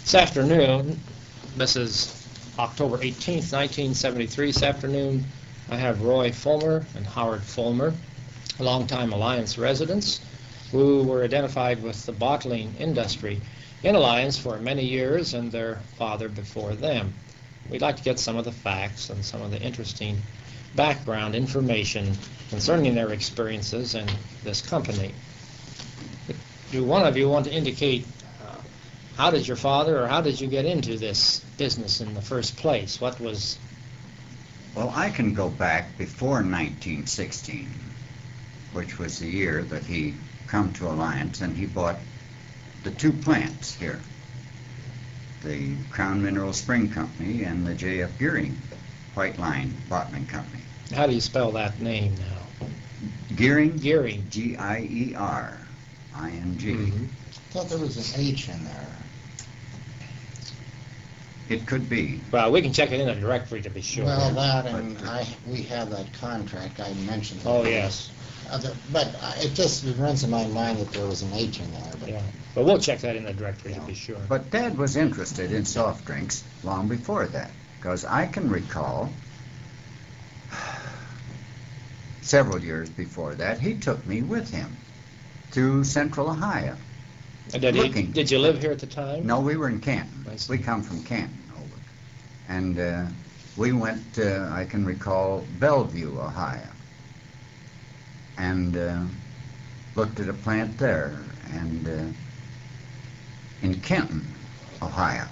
This afternoon, this is October 18th, 1973. This afternoon, I have Roy Fulmer and Howard Fulmer, longtime Alliance residents, who were identified with the bottling industry in Alliance for many years and their father before them. We'd like to get some of the facts and some of the interesting background information concerning their experiences in this company. Do one of you want to indicate how did your father or how did you get into this business in the first place? What was... Well, I can go back before 1916, which was the year that he come to Alliance and he bought the two plants here, the Crown Mineral Spring Company and the J.F. Gearing White Line Bottling Company. How do you spell that name now? Gearing? Gearing. G-I-E-R-I-N-G. Mm-hmm. I thought there was an H in there. It could be. Well, we can check it in a directory to be sure. Well, that and we have that contract I mentioned. Oh, yes. But it just runs in my mind that there was an H in there. But yeah, but we'll check that in the directory to be sure. But Dad was interested in soft drinks long before that, because I can recall several years before that, he took me with him to Central Ohio. Did you live here at the time? No, we were in Canton. We come from Canton over. And we went, I can recall, Bellevue, Ohio. And looked at a plant there. And in Kenton, Ohio.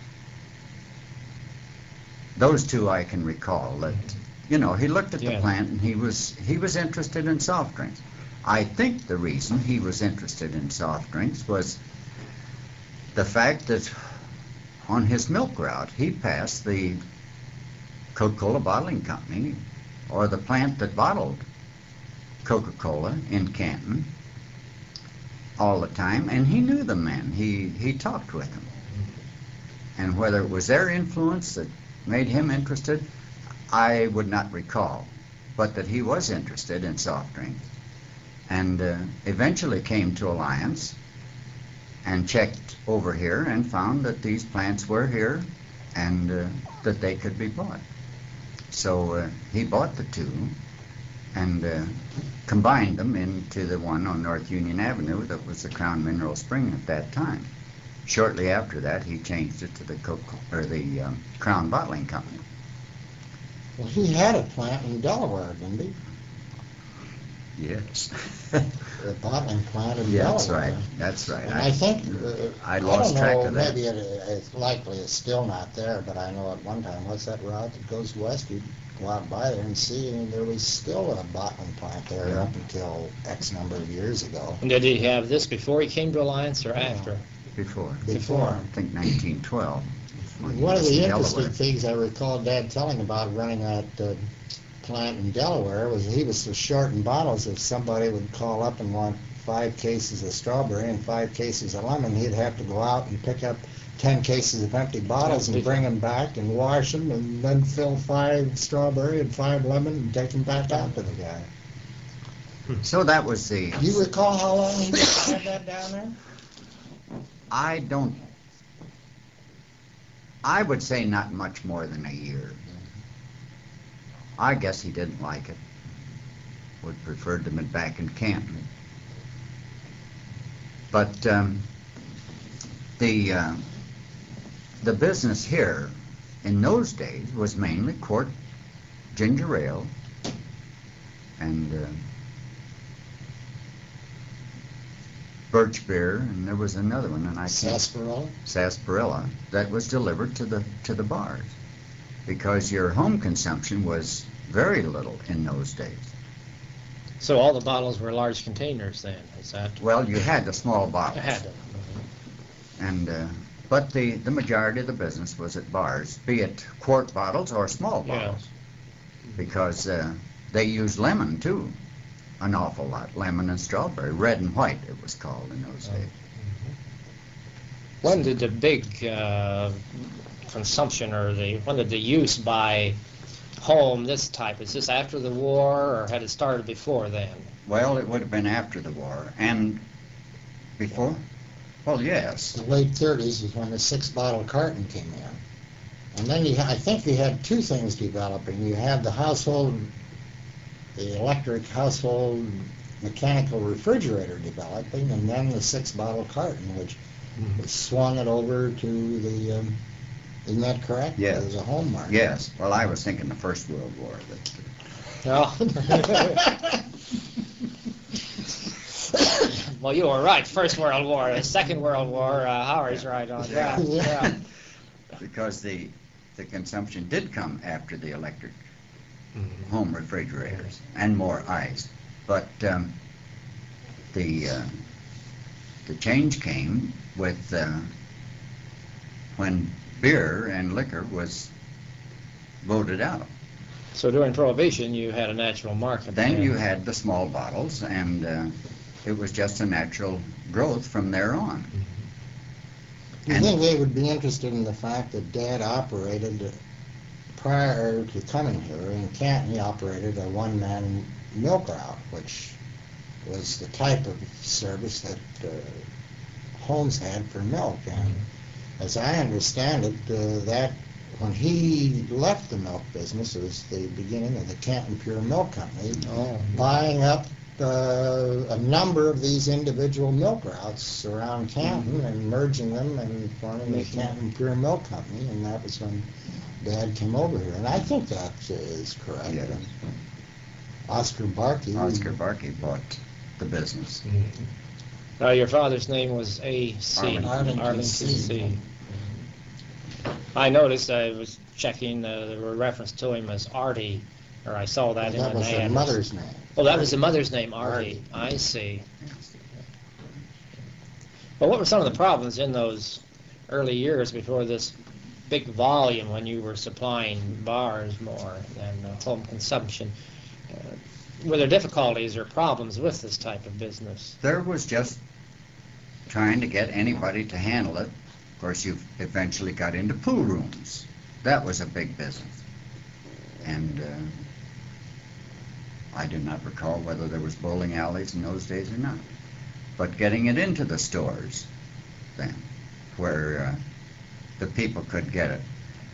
Those two I can recall. That, you know, he looked at the plant and he was interested in soft drinks. I think the reason he was interested in soft drinks was the fact that on his milk route he passed the Coca-Cola Bottling Company, or the plant that bottled Coca-Cola in Canton, all the time, and he knew the men. He talked with them. And whether it was their influence that made him interested, I would not recall, but that he was interested in soft drinks. And eventually came to Alliance and checked over here and found that these plants were here and that they could be bought. So he bought the two and combined them into the one on North Union Avenue that was the Crown Mineral Spring at that time. Shortly after that, he changed it to the Crown Bottling Company. Well, he had a plant in Delaware, didn't he? Yes. The bottling plant in Delaware. That's right. That's right. And I think I lost track of that. Maybe it's likely it's still not there, but I know at one time, what's that route that goes west? You'd go out by there and see, and there was still a bottling plant there up until X number of years ago. And did he have this before he came to Alliance or after? Before. Before. I think 1912. One of the interesting things I recall Dad telling about running that plant in Delaware was he was so short in bottles. If somebody would call up and want 5 cases of strawberry and 5 cases of lemon, he'd have to go out and pick up 10 cases of empty bottles and bring them back and wash them and then fill 5 strawberry and 5 lemon and take them back out to the guy. So that was the... Do you recall how long he had that down there? I would say not much more than a year. I guess he didn't like it. Would prefer to be back in Canton. But the business here in those days was mainly quart ginger ale and birch beer, and there was another one, and I can't... Sarsaparilla that was delivered to the bars, because your home consumption was very little in those days. So all the bottles were large containers then, is that? Well, you had the small bottles. I had them. And but the majority of the business was at bars, be it quart bottles or small bottles, because they used lemon too. An awful lot. Lemon and strawberry. Red and white, it was called in those days. When did the big consumption or when did the use by home, this type, is this after the war or had it started before then? Well, it would have been after the war. And before? Well, yes. The late 30s is when the 6-bottle carton came in. And then I think you had two things developing. You had the electric household mechanical refrigerator developing, and then the 6-bottle carton, which swung it over to the, isn't that correct? Yes. It was a home market. Yes. Well, I was thinking the First World War. Oh. Well, you were right. First World War. The Second World War, Howard's right on that. Yeah. Because the consumption did come after the electric home refrigerators and more ice. But the change came with when beer and liquor was voted out. So during Prohibition, you had a natural market. Then you had the small bottles, and it was just a natural growth from there on. Do you think they would be interested in the fact that Dad operated, prior to coming here, in Canton, he operated a one-man milk route, which was the type of service that homes had for milk. And as I understand it, that when he left the milk business, it was the beginning of the Canton Pure Milk Company, buying up a number of these individual milk routes around Canton and merging them and forming the Canton Pure Milk Company, and that was when Dad came over here. And I think that is correct. Yes. Oscar Barkey bought the business. Your father's name was A.C. Arlington C. I noticed, I was checking the reference to him as Artie, or I saw that in the name. That was his mother's name. Oh, that was the mother's name, Artie. I see. Well, what were some of the problems in those early years before this big volume, when you were supplying bars more than home consumption? Were there difficulties or problems with this type of business? There was just trying to get anybody to handle it. Of course, you eventually got into pool rooms. That was a big business. And I do not recall whether there was bowling alleys in those days or not. But getting it into the stores then, where the people could get it.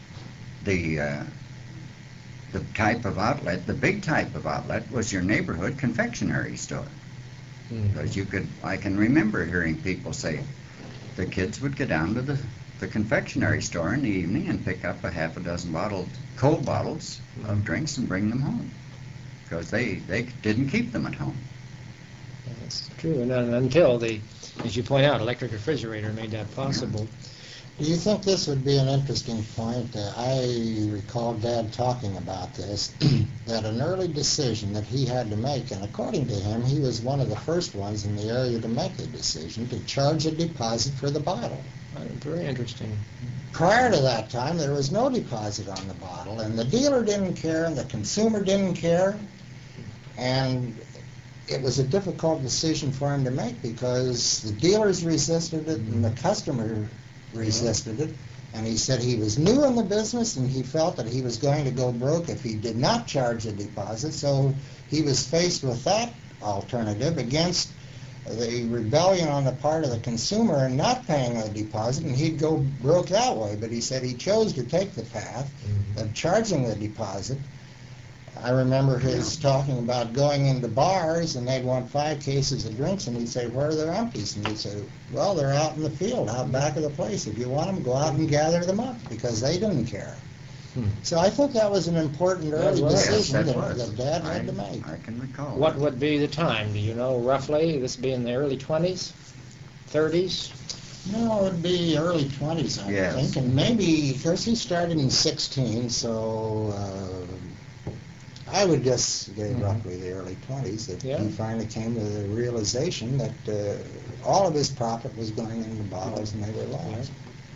The type of outlet, the big type of outlet, was your neighborhood confectionery store. Because I can remember hearing people say the kids would go down to the confectionery store in the evening and pick up a half a dozen cold bottles of drinks and bring them home. Because they didn't keep them at home. That's true, and until as you point out, electric refrigerator made that possible. Do you think this would be an interesting point? I recall Dad talking about this, that an early decision that he had to make, and according to him, he was one of the first ones in the area to make the decision to charge a deposit for the bottle. Very interesting. Prior to that time, there was no deposit on the bottle, and the dealer didn't care, and the consumer didn't care, and it was a difficult decision for him to make because the dealers resisted it and the customer resisted it, and he said he was new in the business and he felt that he was going to go broke if he did not charge a deposit, so he was faced with that alternative against the rebellion on the part of the consumer and not paying a deposit, and he'd go broke that way. But he said he chose to take the path of charging the deposit. I remember his talking about going into bars and they'd want 5 cases of drinks, and he'd say, "Where are their empties?" And he'd say, "Well, they're out in the field, out back of the place. If you want them, go out and gather them up," because they didn't care. So I think that was an important early decision that Dad had to make. I can recall. What would be the time? Do you know roughly? This would be in the early 20s? 30s? No, it would be early 20s, I think. And maybe, of course, he started in 16, so I would just say roughly the early 20s that he finally came to the realization that all of his profit was going into bottles and they were lost.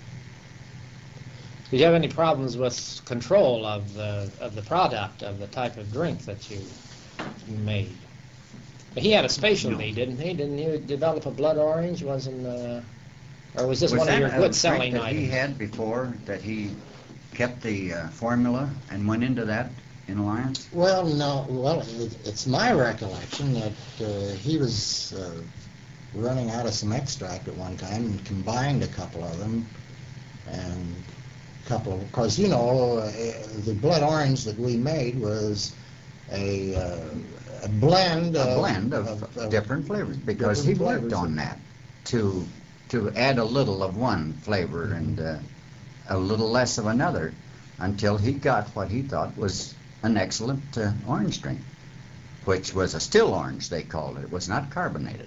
Did you have any problems with control of the product, of the type of drink that you made? He had a specialty, didn't he? Didn't you develop a blood orange? Or was this one of your good selling items? He had before that he kept the formula and went into that in Alliance? Well, no. Well, it's my recollection that he was running out of some extract at one time and combined a couple of them, and because the blood orange that we made was a blend of different flavors, because he worked on that to add a little of one flavor and a little less of another, until he got what he thought was an excellent orange drink, which was a still orange, they called it. It was not carbonated.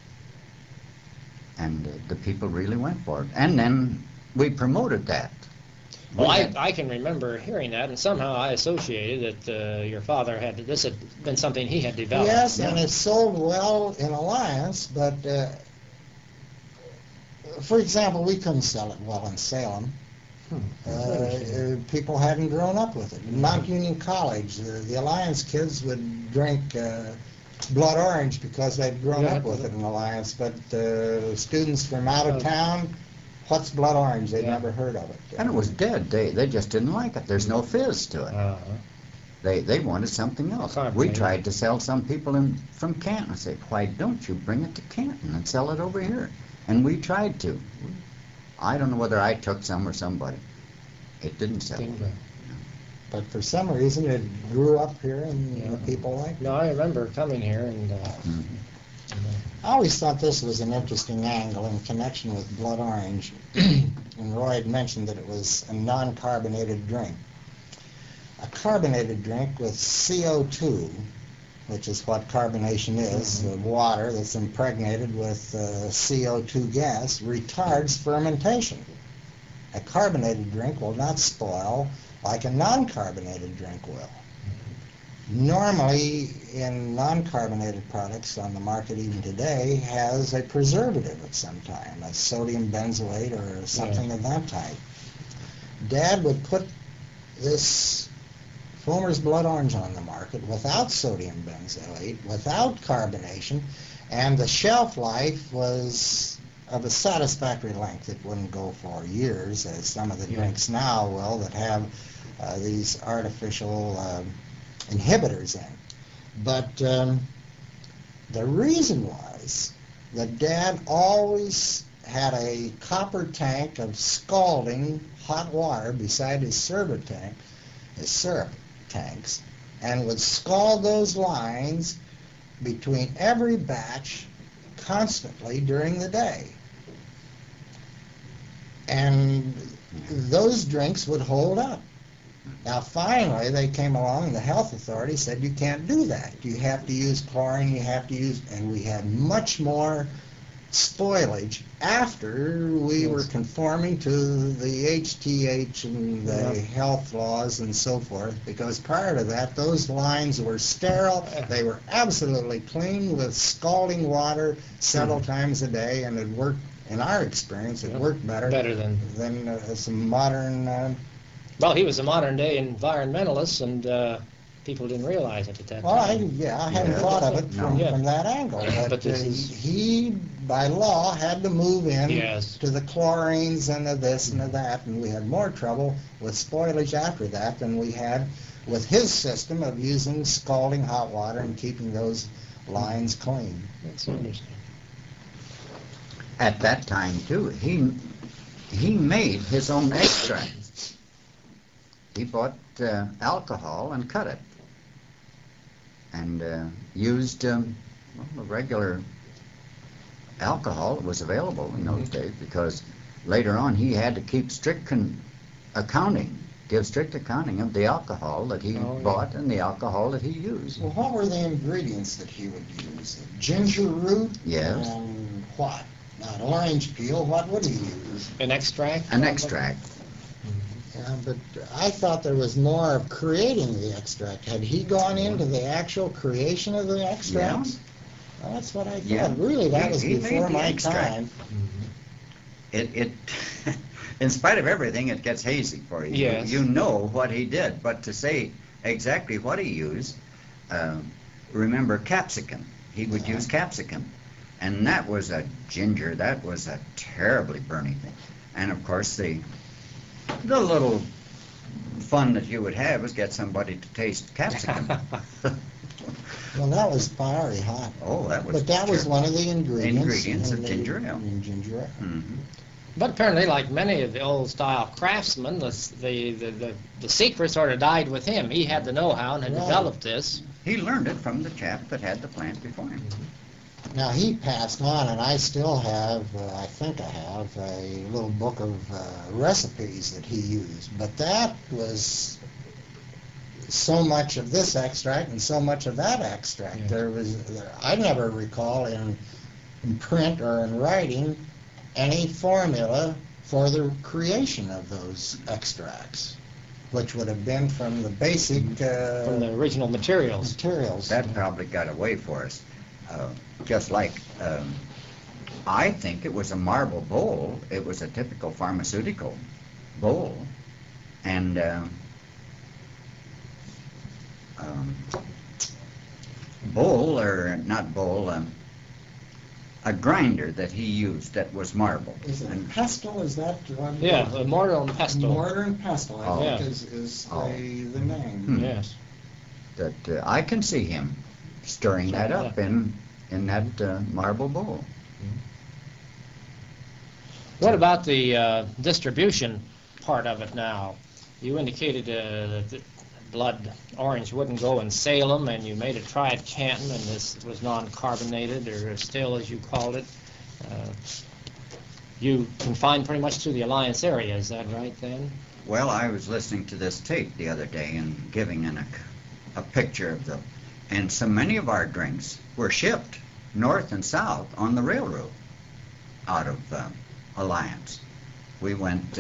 And the people really went for it. And then we promoted that. Well, I can remember hearing that, and somehow I associated that your father this had been something he had developed. Yes, and it sold well in Alliance, but for example, we couldn't sell it well in Salem. People hadn't grown up with it. In Mount Union College, the Alliance kids would drink blood orange because they'd grown up with it in Alliance, but students from out of town, what's blood orange? They'd never heard of it. And it was dead. They just didn't like it. There's no fizz to it. They wanted something else. We tried to sell some people from Canton. I said, why don't you bring it to Canton and sell it over here? And we tried to. I don't know whether I took some or somebody. It didn't sell. But for some reason, it grew up here, and people liked it. No, I remember coming here, and I always thought this was an interesting angle in connection with blood orange. And Roy had mentioned that it was a non-carbonated drink. A carbonated drink with CO2, which is what carbonation is, the water that's impregnated with CO2 gas, retards fermentation. A carbonated drink will not spoil like a non-carbonated drink will. Normally, in non-carbonated products on the market even today, has a preservative of some kind, a sodium benzoate or something of that type. Dad would put this Fulmer's Blood Orange on the market without sodium benzoate, without carbonation, and the shelf life was of a satisfactory length. It wouldn't go for years, as some of the drinks now will that have these artificial inhibitors in. But the reason was that Dad always had a copper tank of scalding hot water beside his syrup tanks, and would scald those lines between every batch constantly during the day. And those drinks would hold up. Now finally they came along and the health authority said you can't do that. You have to use chlorine, and we had much more spoilage after we were conforming to the HTH and the health laws and so forth, because prior to that those lines were sterile. They were absolutely clean with scalding water several times a day, and it worked, in our experience, it worked better than some modern... Well, he was a modern-day environmentalist, and people didn't realize it at that time. I hadn't thought of it from that angle. But he, by law, had to move in to the chlorines and the this and the that, and we had more trouble with spoilage after that than we had with his system of using scalding hot water and keeping those lines clean. That's interesting. At that time, too, he made his own extract. He bought alcohol and cut it, and used the regular alcohol that was available in those days, because later on he had to keep strict accounting of the alcohol that he bought and the alcohol that he used. Well, what were the ingredients that he would use? Ginger root? Yes. And what? Not orange peel. What would he use? An extract? An extract. Yeah, but I thought there was more of creating the extract. Had he gone into the actual creation of the extract? Yeah. Well, that's what I thought. Yeah. Really, that was before my extract. time. It in spite of everything, it gets hazy for you. Yes. You know what he did, but to say exactly what he used, remember capsicum. He would use capsicum. And that was a ginger. That was a terribly burning thing. And, of course, the little fun that you would have was get somebody to taste capsicum. Well, that was fiery hot. Oh, that was. But that was one of the ingredients of ginger ale. In ginger ale. Mm-hmm. But apparently, like many of the old-style craftsmen, the secret sort of died with him. He had the know-how and had developed this. He learned it from the chap that had the plant before him. Now, he passed on, and I still have, I think I have, a little book of recipes that he used. But that was so much of this extract and so much of that extract. Yeah. I never recall in print or in writing any formula for the creation of those extracts, which would have been from the basic... from the original materials. That probably got away for us. Just like, I think it was a marble bowl. It was a typical pharmaceutical bowl. And bowl, or not bowl, a grinder that he used that was marble. Is it pestle? Is that one? Yeah, the mortar and pestle. Mortar and pestle, I think, is the name. Yes. That I can see him stirring that up in that marble bowl. What about the distribution part of it now? You indicated that the Blood Orange wouldn't go in Salem, and you made it try at Canton, and this was non-carbonated, or still, as you called it. You confined pretty much to the Alliance area, is that right then? Well, I was listening to this tape the other day and giving a picture of them. And so many of our drinks were shipped north and south on the railroad out of Alliance. We went...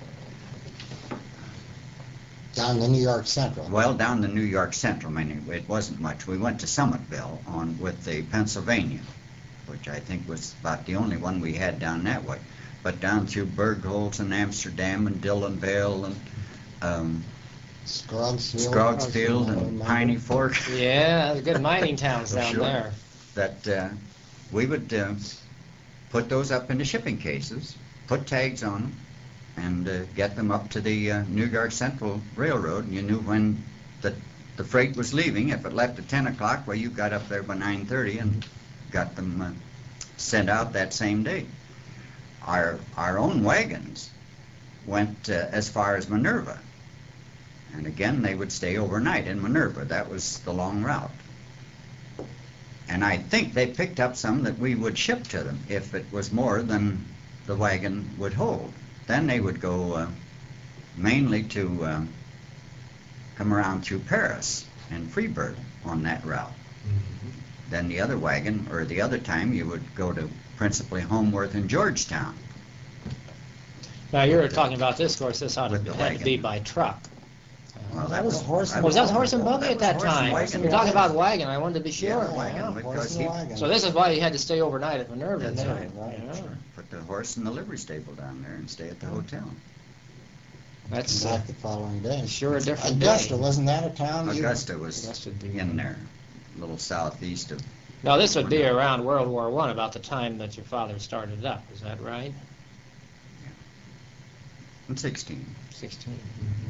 down the New York Central. Well, down the New York Central. I mean, it wasn't much. We went to Summitville with the Pennsylvania, which I think was about the only one we had down that way. But down through Bergholz and Amsterdam and Dillonville and Scroggsfield and Piney Fork. Yeah, good mining towns down there. That we would put those up into shipping cases, put tags on them, and get them up to the New York Central Railroad. And you knew when the freight was leaving. If it left at 10 o'clock, well, you got up there by 9:30 and got them sent out that same day. Our own wagons went as far as Minerva. And again, they would stay overnight in Minerva. That was the long route. And I think they picked up some that we would ship to them if it was more than the wagon would hold. Then they would go mainly to come around through Paris and Freiburg on that route. Mm-hmm. Then the other wagon, or the other time, you would go to principally Homeworth and Georgetown. Now, you were talking about this, of course, this had to be by truck. Well, that was horse and buggy. Was that horse and buggy at that time? You're talking about wagon. I wanted to be sure. Yeah, wagon. So this is why he had to stay overnight at Minerva. That's right. Yeah. Sure. Put the horse in the livery stable down there and stay at the hotel. That's back the following day. Sure, a different Augusta, day. Wasn't that a town? Augusta was in there, a little southeast of. Now this would be around World War I, about the time that your father started up. Is that right? Yeah. In 16. 16. Mm-hmm.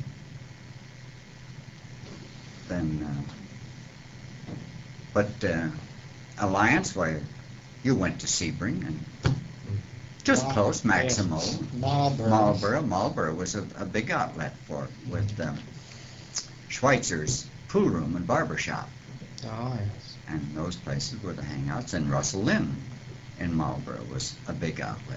Then, but Alliance, why, you went to Sebring and just close, Maximo, Marlboro. Marlboro was a big outlet for it, with Schweitzer's pool room and barber shop. Oh, yes. And those places were the hangouts. And Russell Lynn in Marlboro was a big outlet.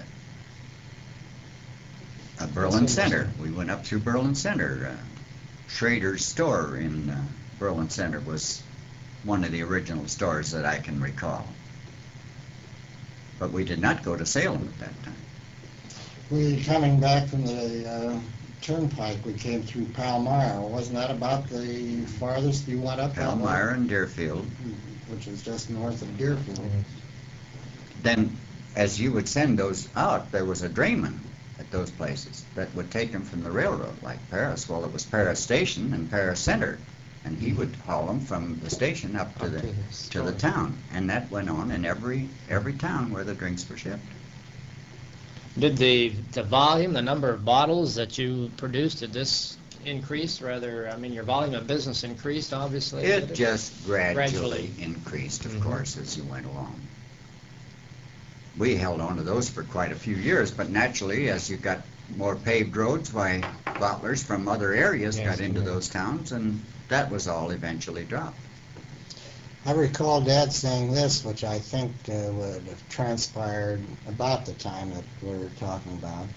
Berlin Center. We went up through Berlin Center. Schrader's store in Berlin Center was one of the original stores that I can recall. But we did not go to Salem at that time. We were coming back from the turnpike. We came through Palmyra. Wasn't that about the farthest you went up? Palmyra and Deerfield. Which is just north of Deerfield. Mm-hmm. Then, as you would send those out, there was a drayman at those places that would take them from the railroad, like Paris. Well, it was Paris Station and Paris Center, and he would haul them from the station up to the town, and that went on in every town where the drinks were shipped. Did the volume, the number of bottles that you produced, did this increased, rather, I mean, your volume of business increased, obviously? It just gradually Gradually. increased, of course, as you went along. We held on to those for quite a few years, but naturally, as you got more paved roads, why, bottlers from other areas Yes, got into those towns, and that was all eventually dropped. I recall Dad saying this, which I think would have transpired about the time that we were talking about.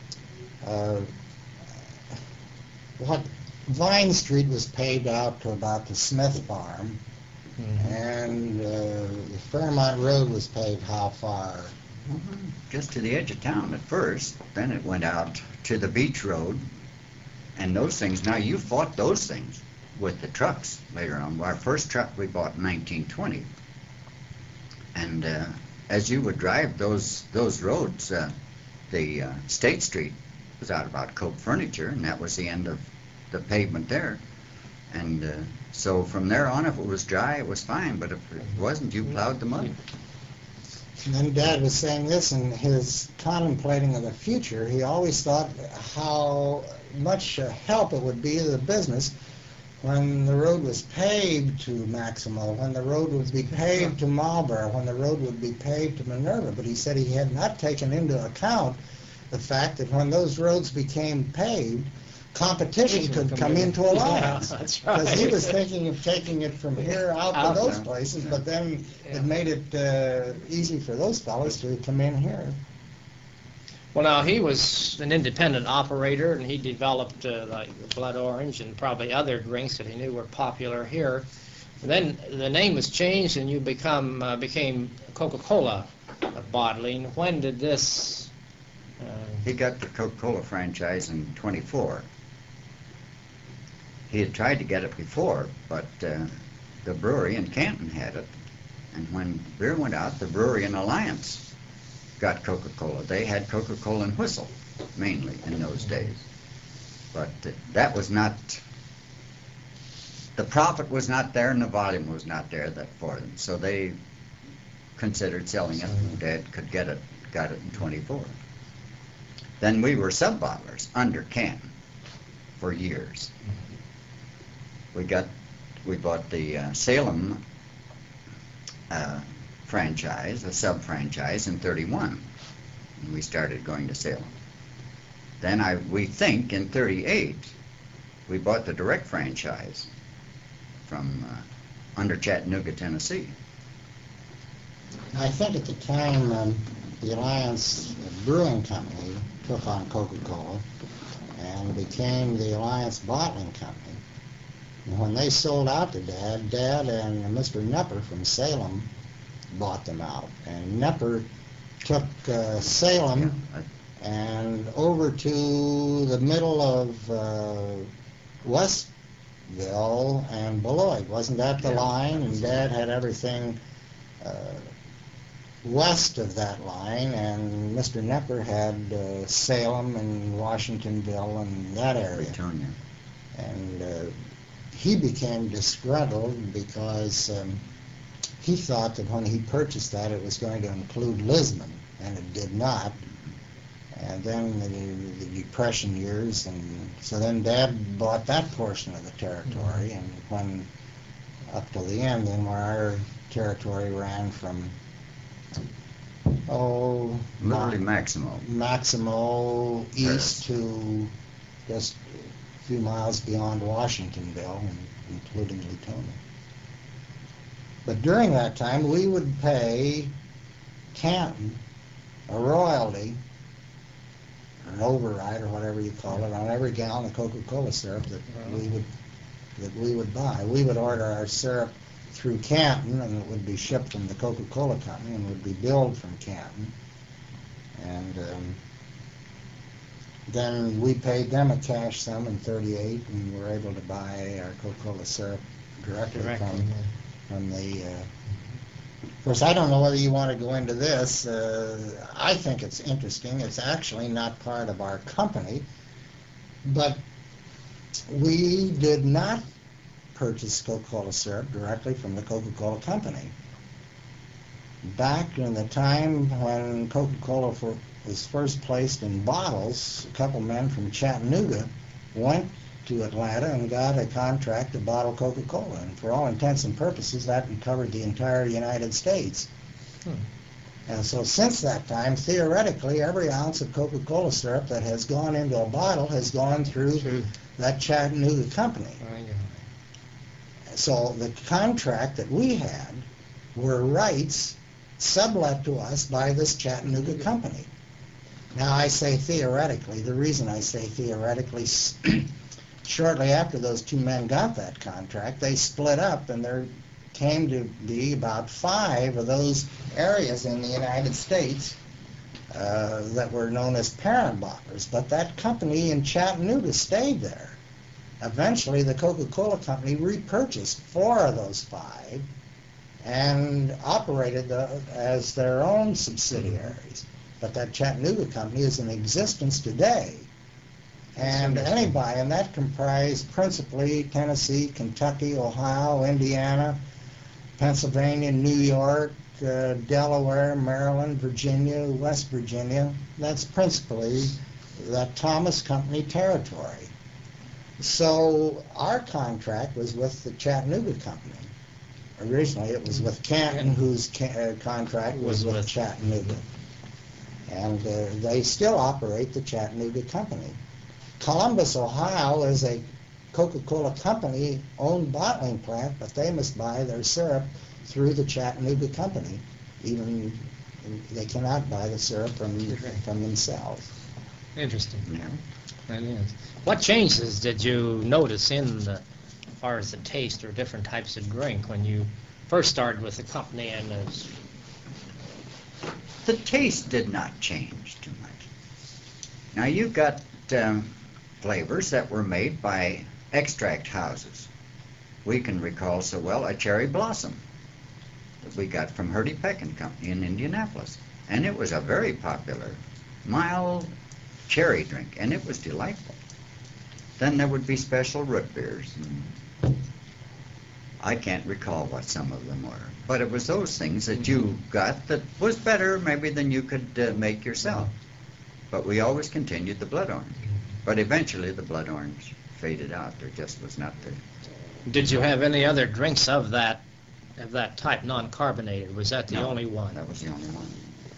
What Vine Street was paved out to about the Smith Farm, and Fairmont Road was paved how far? Just to the edge of town at first, then it went out to the beach road, and those things, now you fought those things with the trucks later on. Our first truck we bought in 1920, and as you would drive those roads, the State Street was out about Cope Furniture, and that was the end of the pavement there. And so from there on, if it was dry, it was fine, but if it wasn't, you plowed the mud. And then Dad was saying this in his contemplating of the future. He always thought how much help it would be to the business when the road was paved to Maximo, when the road would be paved to Marlboro, when the road would be paved to Minerva. But he said he had not taken into account the fact that when those roads became paved, competition could come into alliance. Yeah, that's right. Because he was thinking of taking it from here out to those places, but then it made it easy for those fellas to come in here. Well, now, he was an independent operator, and he developed like Blood Orange and probably other drinks that he knew were popular here. And then the name was changed, and you became Coca-Cola bottling. When did this... He got the Coca-Cola franchise in 24. He had tried to get it before, but the brewery in Canton had it. And when beer went out, the brewery in Alliance got Coca-Cola. They had Coca-Cola and Whistle, mainly, in those days. But that was not... The profit was not there, and the volume was not there for them. So they considered selling it, and Dad could got it in 24. Then we were sub-bottlers under Canton for years. We bought the Salem franchise, a sub-franchise, in 31. And we started going to Salem. Then we think in 38 we bought the direct franchise from under Chattanooga, Tennessee. I think at the time the Alliance Brewing Company took on Coca-Cola and became the Alliance Bottling Company. And when they sold out to Dad and Mr. Nepper from Salem bought them out. And Nepper took Salem and over to the middle of Westville and Beloit. Wasn't that the line? And Dad had everything west of that line, and Mr. Nepper had Salem and Washingtonville and that area. Freetonia. And he became disgruntled because he thought that when he purchased that it was going to include Lisbon, and it did not. And then the Depression years, and so then Dad bought that portion of the territory, and when up till the end, then where our territory ran from literally Maximo east to just a few miles beyond Washingtonville, including Latonia. But during that time, we would pay Canton a royalty, or an override, or whatever you call it, on every gallon of Coca-Cola syrup that we would buy. We would order our syrup through Canton, and it would be shipped from the Coca-Cola Company and would be billed from Canton. And then we paid them a cash sum in 38, and were able to buy our Coca-Cola syrup directly from the... Of course, I don't know whether you want to go into this. I think it's interesting. It's actually not part of our company, but we did not purchase Coca-Cola syrup directly from the Coca-Cola Company. Back in the time when Coca-Cola was first placed in bottles, a couple men from Chattanooga went to Atlanta and got a contract to bottle Coca-Cola. And for all intents and purposes, that covered the entire United States. And so since that time, theoretically, every ounce of Coca-Cola syrup that has gone into a bottle has gone through that Chattanooga company. So the contract that we had were rights sublet to us by this Chattanooga company. Now, I say theoretically. The reason I say theoretically, shortly after those two men got that contract, they split up, and there came to be about 5 of those areas in the United States that were known as parent bottlers. But that company in Chattanooga stayed there. Eventually, the Coca-Cola company repurchased 4 of those 5 and operated as their own subsidiaries. But that Chattanooga company is in existence today. And anybody, and that comprised principally Tennessee, Kentucky, Ohio, Indiana, Pennsylvania, New York, Delaware, Maryland, Virginia, West Virginia. That's principally that Thomas Company territory. So our contract was with the Chattanooga company. Originally it was with Canton, whose contract was with Chattanooga. And they still operate the Chattanooga company. Columbus, Ohio is a Coca-Cola company-owned bottling plant, but they must buy their syrup through the Chattanooga company. Even they cannot buy the syrup from themselves. Interesting. Yeah, that is. What changes did you notice as far as the taste or different types of drink when you first started with the company and The taste did not change too much. Now you've got flavors that were made by extract houses. We can recall so well a cherry blossom that we got from Hurdy Peck and Company in Indianapolis. And it was a very popular, mild cherry drink, and it was delightful. Then there would be special root beers. And I can't recall what some of them were, but it was those things that you got that was better maybe than you could make yourself. But we always continued the blood orange. But eventually the blood orange faded out. There just was not the... Did you have any other drinks of that type, non-carbonated? Was that the only one? That was the only one.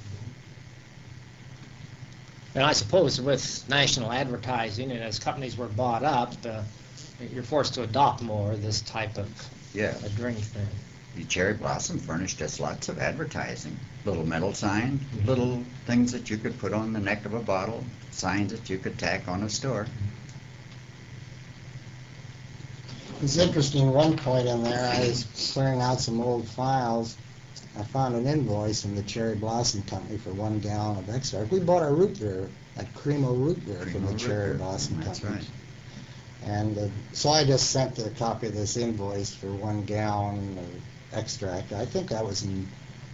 And I suppose with national advertising and as companies were bought up, you're forced to adopt more this type of a drink then. The cherry blossom furnished us lots of advertising. Little metal signs, little things that you could put on the neck of a bottle, signs that you could tack on a store. It's interesting, one point in there, I was clearing out some old files. I found an invoice in the Cherry Blossom Company for 1 gallon of extract. We bought our root beer, that Cremo root beer from the Cherry Blossom Company. That's right. And so I just sent a copy of this invoice for 1 gallon of extract. I think that was in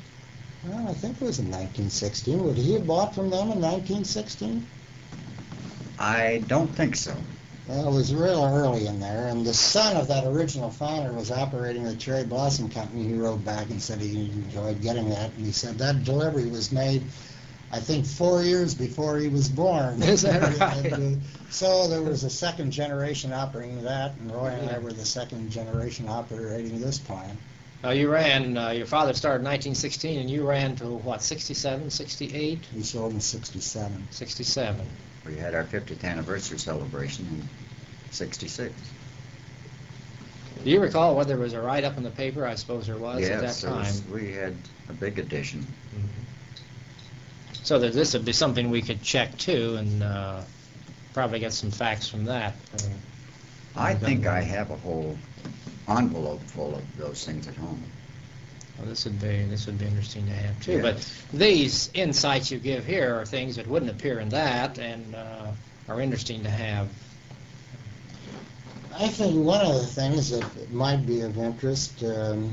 1916. Would he have bought from them in 1916? I don't think so. Well, it was real early in there, and the son of that original founder was operating the Cherry Blossom Company. He wrote back and said he enjoyed getting that, and he said that delivery was made, I think, 4 years before he was born. Is that right? And, so there was a second generation operating that, and Roy and I were the second generation operating this plant. Now you ran, your father started in 1916, and you ran to, what, 67, 68? He sold in 67. 67. We had our 50th anniversary celebration in 66. Do you recall whether there was a write-up in the paper? I suppose there was at that time. Yes, we had a big edition. So that this would be something we could check, too, and probably get some facts from that. I think I have a whole envelope full of those things at home. Well, this would be interesting to have too. Yes. But these insights you give here are things that wouldn't appear in that, and are interesting to have. I think one of the things that might be of interest, and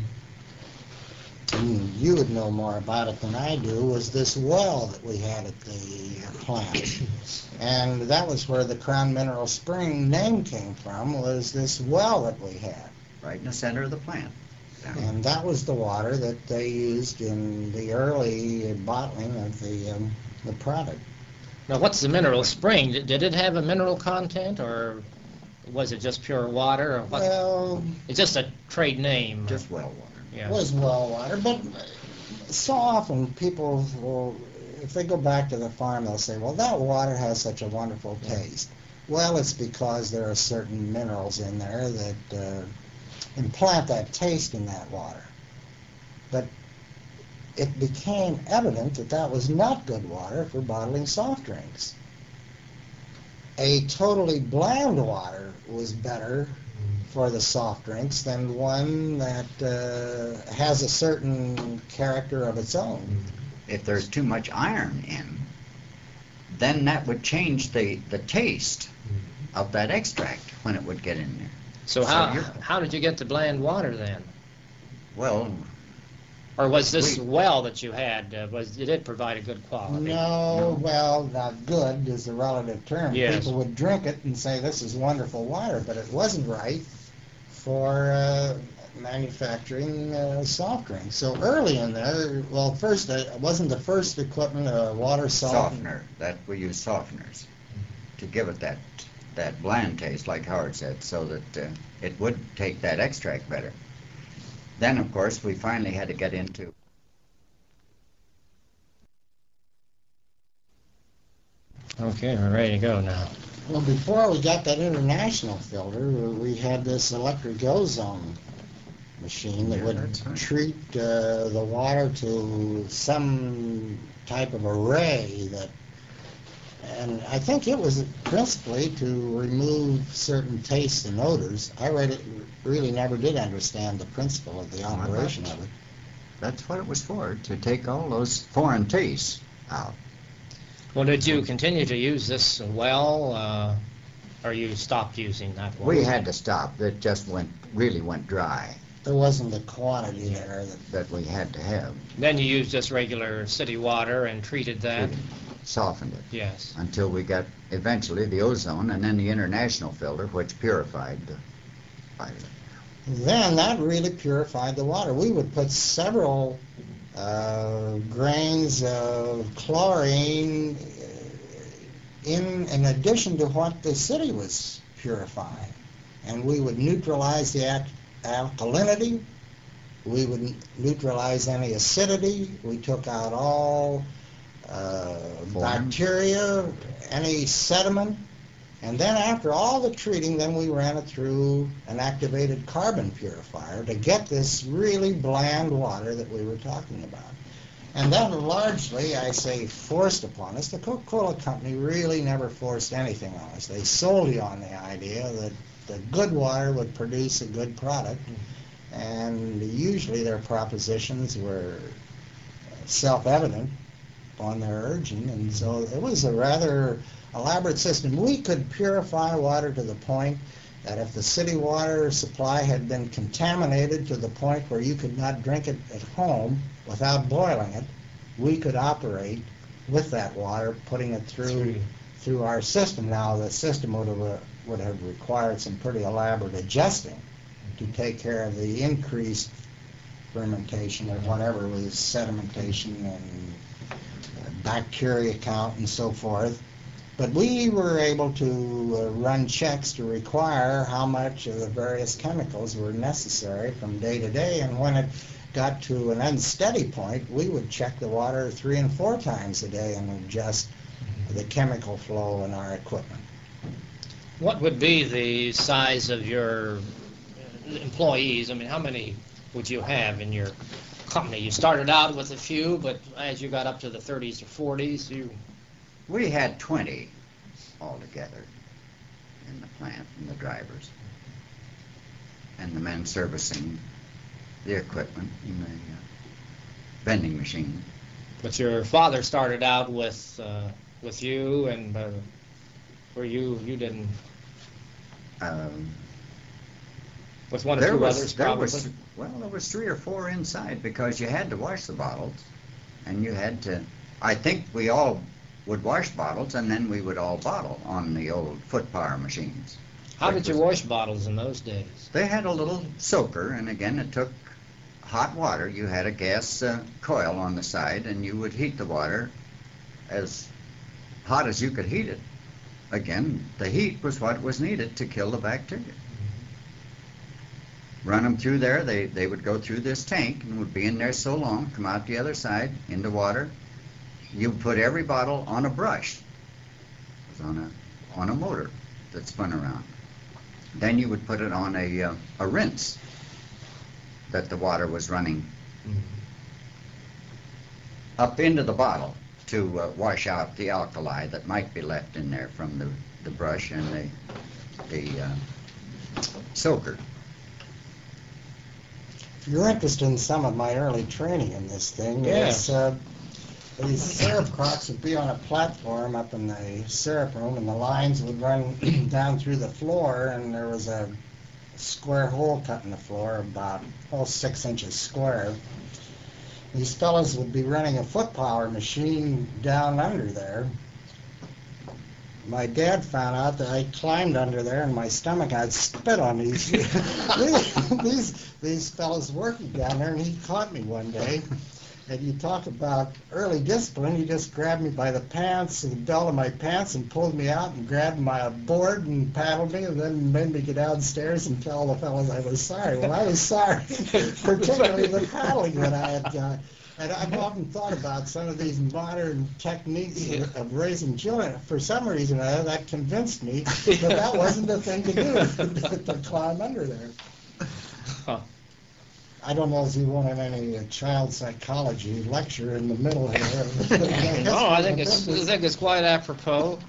you would know more about it than I do, was this well that we had at the plant. And that was where the Crown Mineral Spring name came from, was this well that we had. Right in the center of the plant. And that was the water that they used in the early bottling of the product. Now, what's the mineral spring? Did it have a mineral content, or was it just pure water, or what? Well, it's just a trade name. Just well water. Yeah. it was well water, but so often people will, if they go back to the farm, they'll say, well, that water has such a wonderful taste. Well, it's because there are certain minerals in there that implant that taste in that water. But it became evident that that was not good water for bottling soft drinks. A totally bland water was better for the soft drinks than one that has a certain character of its own. If there's too much iron in, then that would change the taste of that extract when it would get in there. So how did you get the bland water then? Well, or was this well that you had, did it provide a good quality? No, well, not good is a relative term. Yes. People would drink it and say this is wonderful water, but it wasn't right for manufacturing soft drinks. So early in there, well, first, wasn't the first equipment a water softener. That we use softeners to give it that bland taste, like Howard said, so that it would take that extract better. Then, of course, we finally had to get into... Okay, we're ready to go now. Well, before we got that international filter, we had this electric ozone machine that would treat the water to some type of array that, and I think it was principally to remove certain tastes and odors. I really never did understand the principle of the operation of it. That's what it was for, to take all those foreign tastes out. Well, did you continue to use this well, or you stopped using that one? We had to stop. It just really went dry. There wasn't the quantity there that we had to have. Then you used just regular city water and treated that? Softened it. Yes. Until we got eventually the ozone and then the international filter, which purified the water. Then that really purified the water. We would put several grains of chlorine in addition to what the city was purifying. And we would neutralize the alkalinity. We would neutralize any acidity. We took out all bacteria, any sediment. And then after all the treating, then we ran it through an activated carbon purifier to get this really bland water that we were talking about. And then largely, I say, forced upon us. The Coca-Cola Company really never forced anything on us. They sold you on the idea that the good water would produce a good product. And usually their propositions were self-evident on their urging. And so it was a rather elaborate system. We could purify water to the point that if the city water supply had been contaminated to the point where you could not drink it at home without boiling it, we could operate with that water, putting it through our system. Now, the system would have required some pretty elaborate adjusting to take care of the increased fermentation or whatever was sedimentation and bacteria count and so forth. But we were able to run checks to require how much of the various chemicals were necessary from day to day, and when it got to an unsteady point, we would check the water 3 and 4 times a day and adjust the chemical flow in our equipment. What would be the size of your employees? I mean, how many would you have in your company? You started out with a few, but as you got up to the 30s or 40s, we had 20 altogether in the plant, and the drivers, and the men servicing the equipment and the vending machine. But your father started out with you, and where you didn't. With one or two others, probably. There was 3 or 4 inside because you had to wash the bottles, and you had to. I think we all would wash bottles, and then we would all bottle on the old foot power machines. How did you wash bottles in those days? They had a little soaker, and again, it took hot water. You had a gas coil on the side, and you would heat the water as hot as you could heat it. again, the heat was what was needed to kill the bacteria. Run them through there, they would go through this tank and would be in there so long, come out the other side, into water. You put every bottle on a brush. It was on a motor that spun around. Then you would put it on a rinse that the water was running up into the bottle to wash out the alkali that might be left in there from the brush and the soaker. If you're interested in some of my early training in this thing, yes. These syrup crocks would be on a platform up in the syrup room, and the lines would run down through the floor, and there was a square hole cut in the floor about 6 inches square. These fellas would be running a foot power machine down under there. My dad found out that I climbed under there, and my stomach, I'd spit on these these fellas working down there, and he caught me one day. And you talk about early discipline, he just grabbed me by the pants, the belt of my pants, and pulled me out and grabbed my board and paddled me, and then made me get downstairs and tell the fellas I was sorry. Well, I was sorry, particularly the paddling that I had done. And I've often thought about some of these modern techniques of raising children. For some reason, that convinced me that wasn't the thing to do, to climb under there. Huh. I don't know if you wanted any child psychology lecture in the middle here. No, I think it's quite apropos.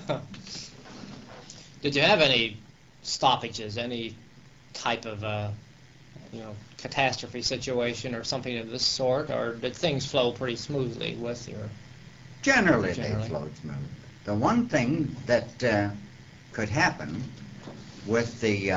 Did you have any stoppages, any type of catastrophe situation or something of this sort, or did things flow pretty smoothly with your? Generally, they flowed smoothly. The one thing that could happen with the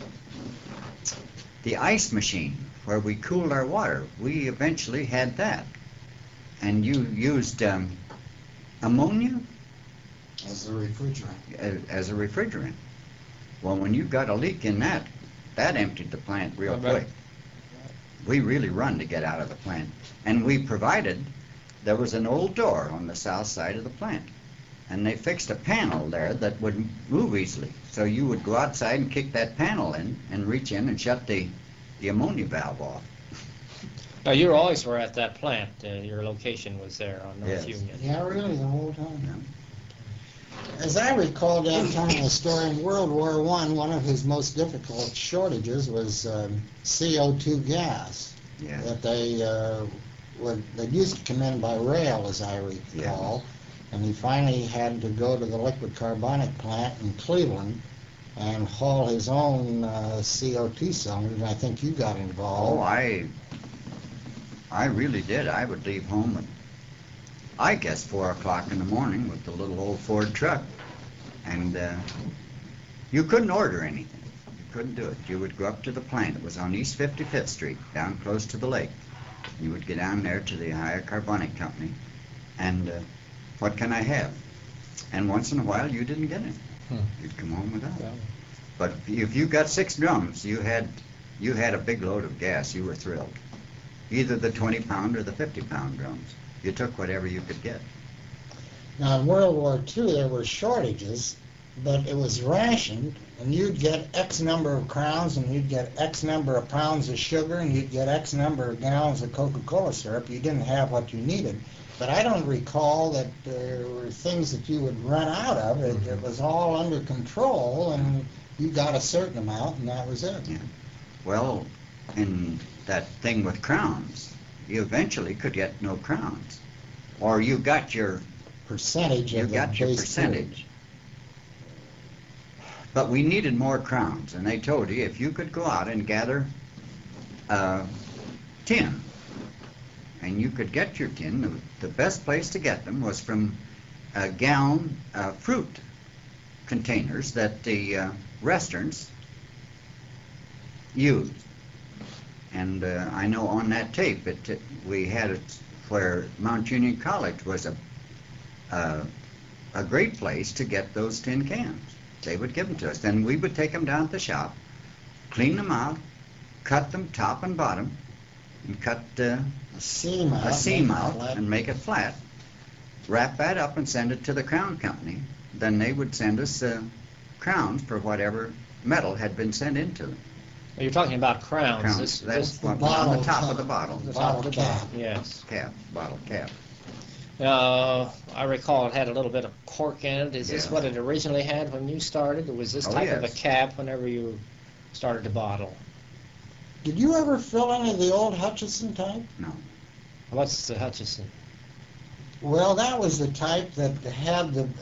ice machine, where we cooled our water, we eventually had that. And you used ammonia? As a refrigerant. As a refrigerant. Well, when you got a leak in that emptied the plant real quick. We really run to get out of the plant. And we provided, there was an old door on the south side of the plant. And they fixed a panel there that would move easily. So you would go outside and kick that panel in and reach in and shut the ammonia valve off. Now, you always were at that plant. Your location was there on North Union. Yeah, really, the whole time. Yeah. As I recall, Dan telling the story, in World War I, one of his most difficult shortages was CO2 gas. Yeah. That they used to come in by rail, as I recall. Yeah. And he finally had to go to the liquid carbonic plant in Cleveland and haul his own CO2 cylinders. I think you got involved. Oh, I really did. I would leave home at, I guess, 4 o'clock in the morning with the little old Ford truck. And you couldn't order anything. You couldn't do it. You would go up to the plant. It was on East 55th Street, down close to the lake. You would get down there to the Ohio Carbonic Company, and what can I have? And once in a while, you didn't get it. You'd come home without it. But if you got 6 drums, you had a big load of gas. You were thrilled. Either the 20-pound or the 50-pound drums. You took whatever you could get. Now, in World War II, there were shortages, but it was rationed, and you'd get X number of crowns, and you'd get X number of pounds of sugar, and you'd get X number of gallons of Coca-Cola syrup. You didn't have what you needed. But I don't recall that there were things that you would run out of. It was all under control, and you got a certain amount, and that was it. Yeah. Well, in that thing with crowns, you eventually could get no crowns. Or you got your percentage. You got your percentage. But we needed more crowns, and they told you if you could go out and gather tin, and you could get your tin, the best place to get them was from gallon fruit containers that the restaurants used. And I know on that tape we had it where Mount Union College was a great place to get those tin cans. They would give them to us. Then we would take them down to the shop, clean them out, cut them top and bottom, and cut a seam out and make it flat. Wrap that up and send it to the Crown Company, then they would send us crowns for whatever metal had been sent into them. You're talking about crowns. Crowns. That's what bottle on the top cap. of the bottle. The bottle cap. Yes. Cap, bottle cap. I recall it had a little bit of cork in it. Is this Yeah. what it originally had when you started? Or was this Oh, type of a yes. cap whenever you started to bottle? Did you ever fill any of the old Hutchison type? No. What's the Hutchison? Well, that was the type that had the.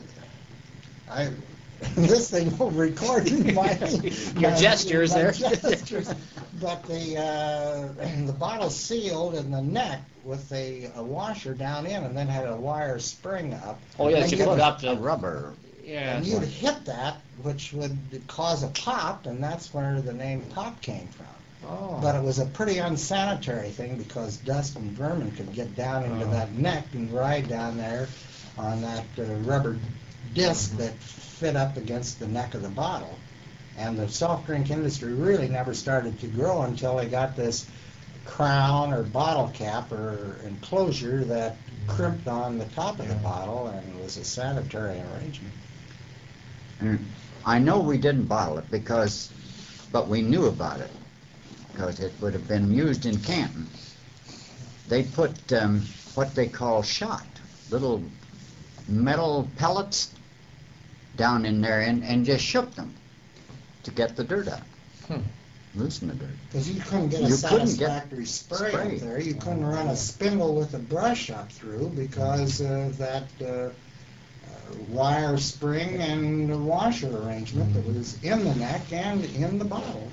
This thing will record Your gestures there. Gestures. But the bottle sealed in the neck with a washer down in, and then had a wire spring up. Oh yes, And you put up A the rubber. yeah. And you'd hit that, which would cause a pop, and that's where the name pop came from. Oh. But it was a pretty unsanitary thing because dust and vermin could get down into that neck and ride down there on that rubber disc that fit up against the neck of the bottle. And the soft drink industry really never started to grow until they got this crown or bottle cap or enclosure that crimped on the top of the bottle and was a sanitary arrangement. And I know we didn't bottle it but we knew about it because it would have been used in Canton. They put what they call shot, little metal pellets down in there and just shook them to get the dirt out. Loosen the dirt. Because you couldn't get a satisfactory spray up there. You couldn't run a spindle with a brush up through because of that wire spring and the washer arrangement that was in the neck and in the bottle.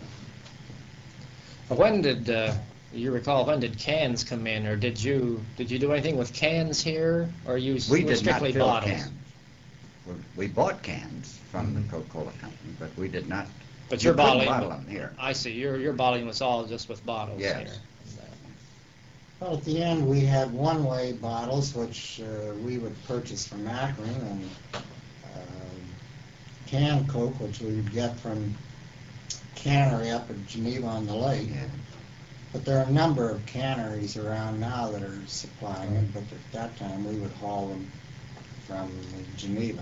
When did you recall? When did cans come in, or did you do anything with cans here, or you We did not strictly fill bottles? cans. We bought cans from the Coca-Cola company, but we did not. But your we couldn't bottling, bottle them here. I see. Your bottling was all just with bottles Yes. here. Well, at the end, we had one-way bottles, which we would purchase from Akron, and canned Coke, which we would get from cannery up at Geneva on the Lake. Yeah. But there are a number of canneries around now that are supplying it, but at that time we would haul them from Geneva.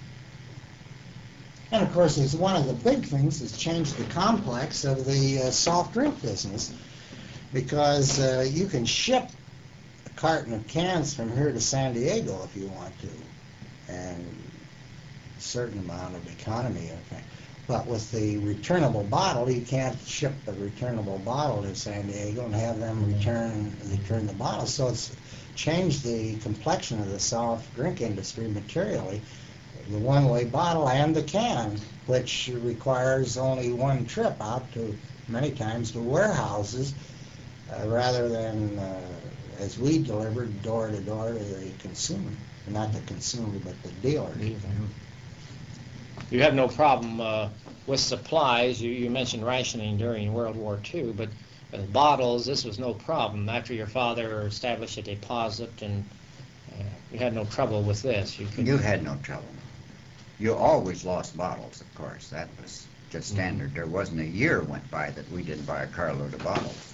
And of course, it's one of the big things that's changed the complex of the soft drink business, because you can ship a carton of cans from here to San Diego if you want to, and a certain amount of economy, I think. But with the returnable bottle, you can't ship the returnable bottle to San Diego and have them return the bottle. So it's changed the complexion of the soft drink industry materially. The one-way bottle and the can, which requires only one trip out to, many times, to warehouses, rather than, as we delivered, door to door to the consumer. Not the consumer, but the dealer. You have no problem with supplies. You mentioned rationing during World War II, but bottles, this was no problem. After your father established a deposit, and you had no trouble with this. You had no trouble. You always lost bottles, of course. That was just standard. There wasn't a year went by that we didn't buy a carload of bottles.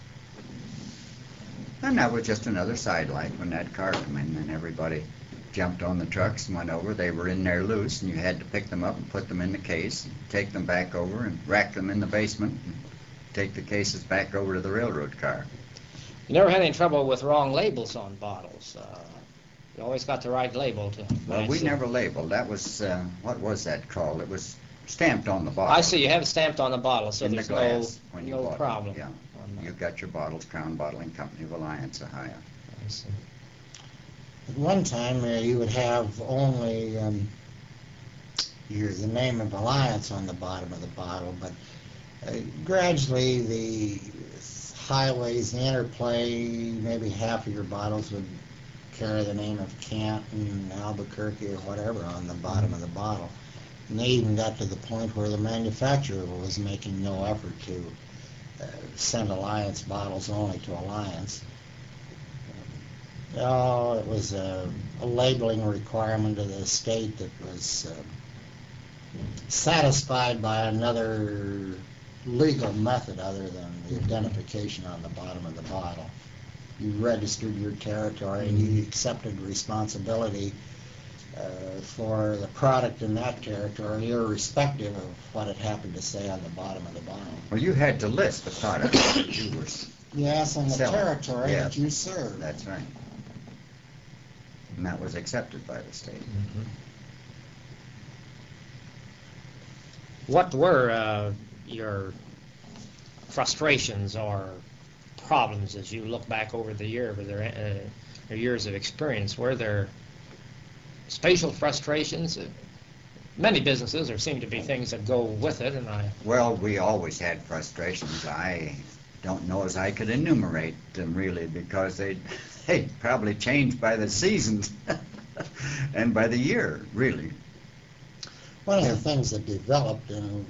And that was just another sidelight when that car came in and everybody jumped on the trucks and went over. They were in there loose, and you had to pick them up and put them in the case, and take them back over and rack them in the basement, and take the cases back over to the railroad car. You never had any trouble with wrong labels on bottles. You always got the right label to Well, we match it. never labeled. That was, what was that called? It was stamped on the bottle. I see. You have it stamped on the bottle, so in the there's glass when you no bought problem. them. Yeah. on that. You got your bottles, Crown Bottling Company of Alliance, Ohio. I see. At one time, you would have only the name of Alliance on the bottom of the bottle, but gradually the highways, the interplay, maybe half of your bottles would carry the name of Canton, Albuquerque, or whatever on the bottom of the bottle. And they even got to the point where the manufacturer was making no effort to send Alliance bottles only to Alliance. Oh, it was a labeling requirement of the state that was satisfied by another legal method other than the identification on the bottom of the bottle. You registered your territory and you accepted responsibility for the product in that territory, irrespective of what it happened to say on the bottom of the bottle. Well, you had to list the products that you were Yes, in the selling. territory Yes. that you served. That's right. And that was accepted by the state. Mm-hmm. What were your frustrations or problems as you look back over the year with your years of experience? Were there spatial frustrations? Many businesses, there seem to be things that go with it, and Well, we always had frustrations. I don't know as I could enumerate them really, because they'd probably change by the seasons and by the year, really. One of the things that developed and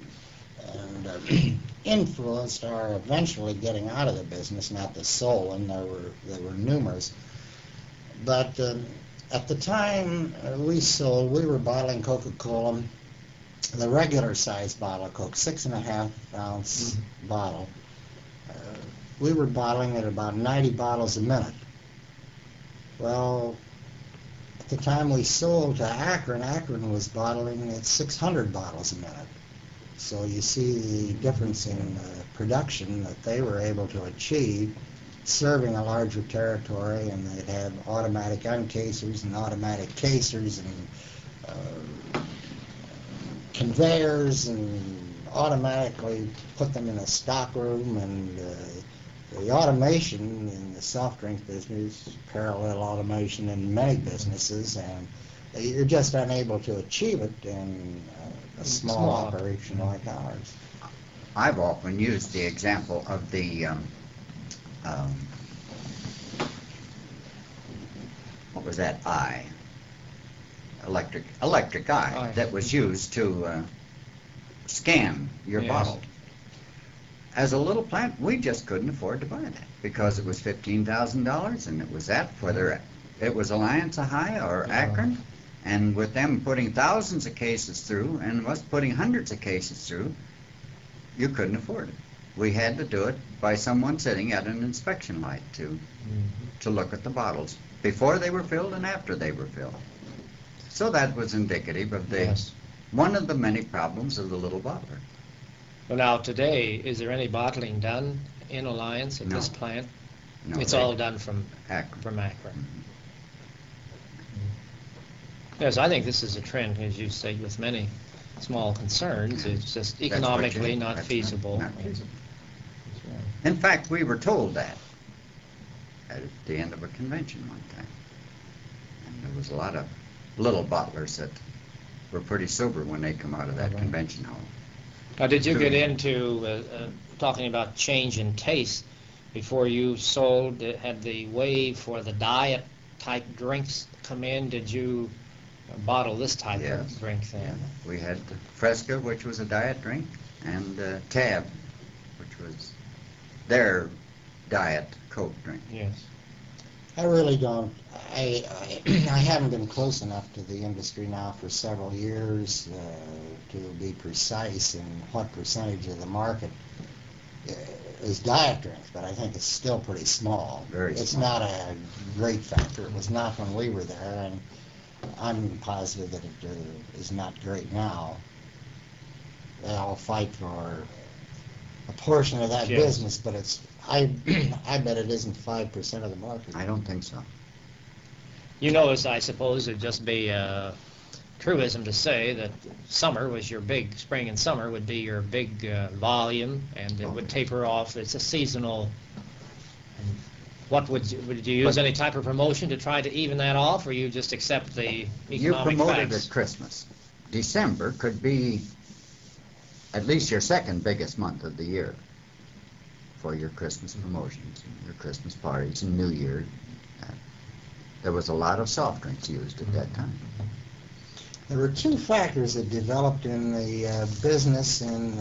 influenced our eventually getting out of the business, not the sole, and there were numerous. But at the time we sold, we were bottling Coca-Cola, the regular size bottle of Coke, 6.5 ounce bottle. We were bottling at about 90 bottles a minute. Well, at the time we sold to Akron, Akron was bottling at 600 bottles a minute. So you see the difference in production that they were able to achieve, serving a larger territory, and they'd have automatic uncasers and automatic casers and conveyors, and automatically put them in a stock room, and the automation in the soft drink business, parallel automation in many businesses, and you're just unable to achieve it in a small operation like ours. I've often used the example of the what was that eye? Electric eye that was used to scan your bottle. As a little plant, we just couldn't afford to buy that because it was $15,000, and it was that, whether it was Alliance High or Akron, and with them putting thousands of cases through and us putting hundreds of cases through, you couldn't afford it. We had to do it by someone sitting at an inspection light to look at the bottles before they were filled and after they were filled. So that was indicative of one of the many problems of the little bottler. Well, now today, is there any bottling done in Alliance at this plant? No, it's all done from Akron. Mm-hmm. Yes, I think this is a trend, as you say, with many small concerns. It's just economically not feasible. Not feasible. In fact, we were told that at the end of a convention one time. And there was a lot of little bottlers that were pretty sober when they come out of that convention hall. Now, did you get into talking about change in taste before you sold, had the wave for the diet type drinks come in? Did you bottle this type of drink then? Yeah. We had Fresca, which was a diet drink, and Tab, which was their diet Coke drink. Yes. I really don't. I haven't been close enough to the industry now for several years to be precise in what percentage of the market is diet drinks, but I think it's still pretty small. It's not a great factor. It was not when we were there, and I'm positive that it is not great now. They all fight for a portion of that business, but it's I bet it isn't 5% of the market. I don't think so. You notice, I suppose, it'd just be a truism to say that summer was your big, spring and summer would be your big volume, and it would taper off. It's a seasonal. What would you use any type of promotion to try to even that off, or you just accept the economic You promoted facts? at Christmas. December could be at least your second biggest month of the year for your Christmas promotions, and your Christmas parties, and New Year. There was a lot of soft drinks used at that time. There were two factors that developed in the business in,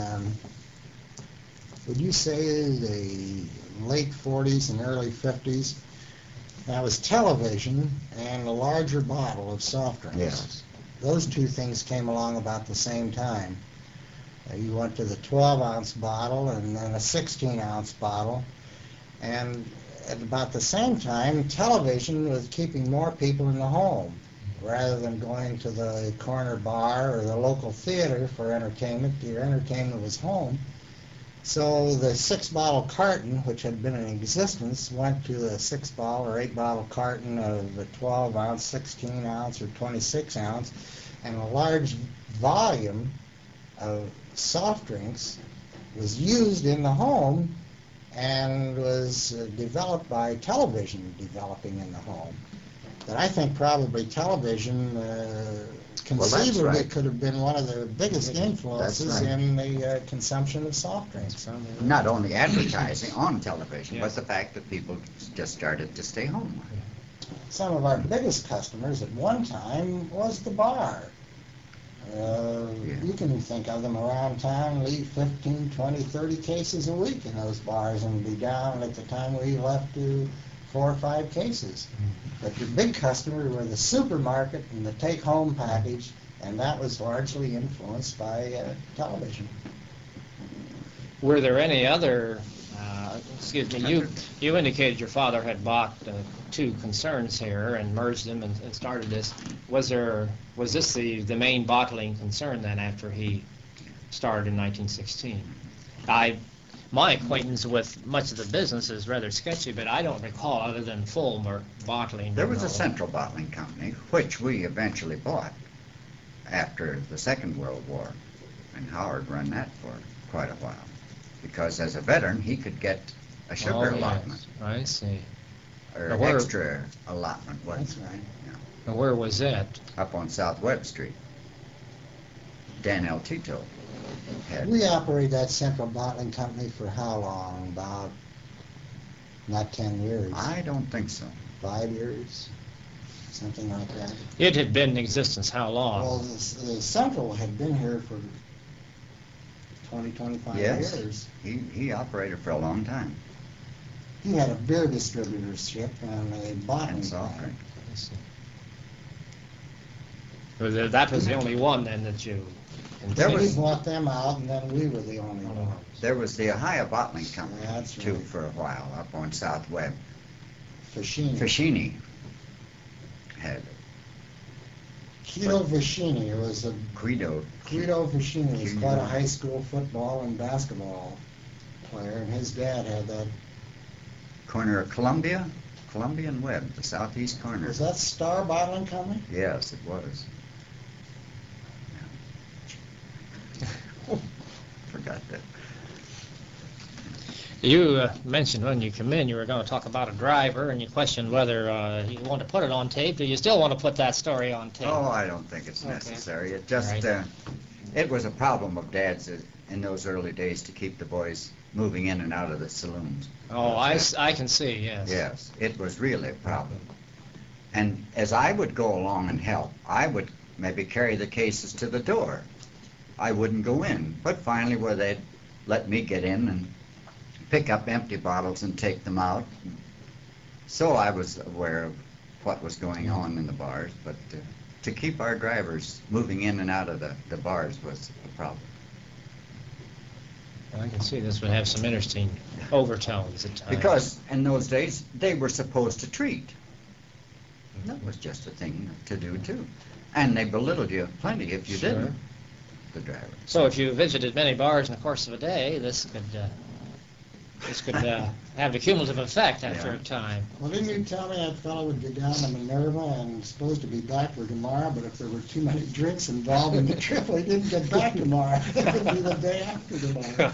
would you say, the late 40s and early 50s. That was television and a larger bottle of soft drinks. Yes. Those two things came along about the same time. You went to the 12-ounce bottle and then a 16-ounce bottle. And at about the same time, television was keeping more people in the home. rather than going to the corner bar or the local theater for entertainment. Your entertainment was home. So the 6-bottle carton, which had been in existence, went to a 6-bottle or 8-bottle carton of a 12-ounce, 16-ounce, or 26-ounce, and a large volume of soft drinks was used in the home and was developed by television developing in the home. But I think probably television conceivably could have been one of the biggest influences in the consumption of soft drinks. Not only advertising on television, but the fact that people just started to stay home. Some of our biggest customers at one time was the bar. You can think of them around town, leave 15, 20, 30 cases a week in those bars and be down at the time we left to 4 or 5 cases. But your big customer were the supermarket and the take-home package, and that was largely influenced by television. Were there any other, excuse me, you indicated your father had bought 2 concerns here and merged them and started this. Was this the main bottling concern then after he started in 1916? My acquaintance with much of the business is rather sketchy, but I don't recall other than Fulmer bottling. There was a Central Bottling Company, which we eventually bought after the Second World War, and Howard ran that for quite a while, because as a veteran he could get a sugar allotment. I see. Or an extra allotment, wasn't it? Yeah. And where was that? Up on South Webb Street. Dan El Tito had. We operated that Central Bottling Company for how long? About not 10 years. I don't think so. 5 years, something like that. It had been in existence how long? Well, the Central had been here for 20, 25 years. He operated for a long time. He had a beer distributorship and a bottling plant. That was the only one then that you... We bought them out, and then we were the only ones. There was the Ohio Bottling Company, too, right. for a while, up on South Webb. Fashini had it. Guido Fashini was a... Guido Fashini was quite a high school football and basketball player, and his dad had that... Corner of Columbia and Webb, the southeast corner. Was that Star Bottling Company? Yes, it was. Forgot that. You mentioned when you come in you were going to talk about a driver, and you questioned whether you want to put it on tape. Do you still want to put that story on tape? Oh, I don't think it's necessary. It just, it was a problem of Dad's in those early days to keep the boys moving in and out of the saloons. Oh, I can see, yes. Yes, it was really a problem. And as I would go along and help, I would maybe carry the cases to the door. I wouldn't go in, but finally where they'd let me get in and pick up empty bottles and take them out. So I was aware of what was going on in the bars, but to keep our drivers moving in and out of the bars was a problem. I can see this would have some interesting overtones at times. Because in those days, they were supposed to treat. That was just a thing to do, too. And they belittled you plenty if you didn't, the driver. So if you visited many bars in the course of a day, this could have a cumulative effect after a time. Well, didn't you tell me that fellow would go down to Minerva and supposed to be back for tomorrow, but if there were too many drinks involved in the trip, he didn't get back tomorrow. It would be the day after tomorrow.